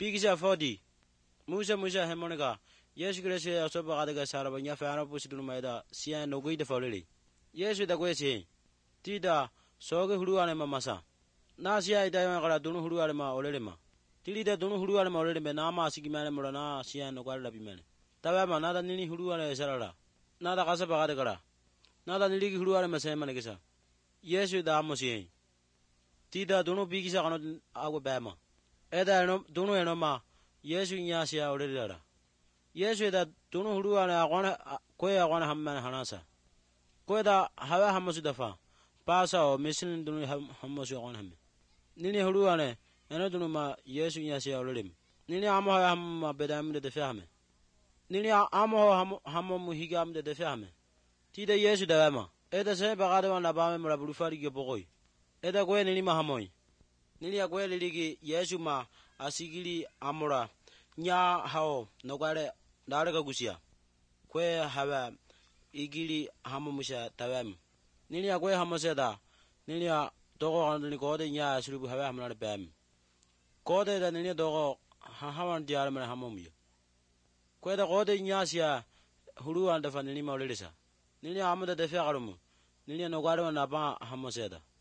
Pigisa fodi. Musa Hemonica. Yes, Gracia Sobadaga Sarabanya Fana Pusitumada, Sia no good for Lily. Yes, with the Gwesi. Tida, Soga Huruanema Masa. Nasia Diana Dunu Huruanema Olema. Tilida Dunu Huruanema Olema, Nama Sigimana Morana, Sia no Guadabiman. Tavama, nada Nini Huruana Sarara. Nada Casabagara. Nada Nili Huruanema Semanagasa. Yes, with the Amosi. Tida Dunu Pigisa on Agabama. Eda Dunu Enoma. Yes, in Yasia or Yes, that Dunu Huruana, Koya one Hamman Hanasa. Koda Hava Hamasudafa. Pasa or missing Dunu Hamosu on him. Nini Huruane, Enodunuma, yes, in Yasia or him. Nini Amaham Bedam de Fame. Nini Amo Hamomuhigam de Fame. Tida Yesu de Ama. Eda Se Bagado and Abam Rabufari boy. Eda Gwen Nima Hamoy. Nini Agueli Ligi Yesuma, Asigili Amora. Nya hao nogare daraga gusia kwe hawa igili hamumusha tawam nini ya kwe hamuseda nini ya dogo andini kode nya sulubu hawa hamna bam kode da nini dogo hawan diar mana hamumya kwe da kode nya sia hulu anda fa nini maulelisa nini amada de fegarumu nini nogare na ba hamuseda